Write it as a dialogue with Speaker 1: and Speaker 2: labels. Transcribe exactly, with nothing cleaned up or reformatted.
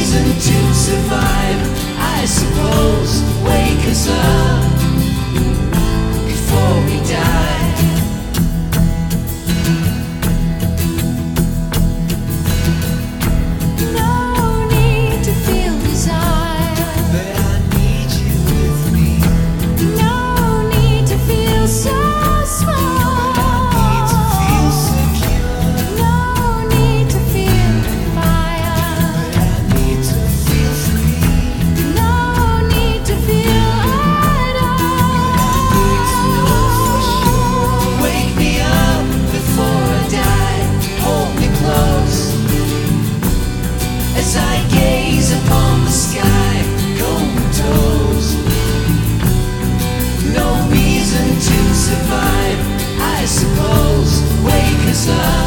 Speaker 1: reason to survive, I suppose. Wake us up before we die.
Speaker 2: No need to feel desire,
Speaker 1: But I need you with me.
Speaker 2: no need to feel so small,
Speaker 1: Need to feel secure.
Speaker 2: no need to feel fire,
Speaker 1: But I need to feel free.
Speaker 2: no need to feel at
Speaker 1: Need to know for sure.
Speaker 2: all.
Speaker 1: Wake me up before I die. Hold me close as I gaze upon the sky, comatose. No reason to survive, I suppose. Wake us up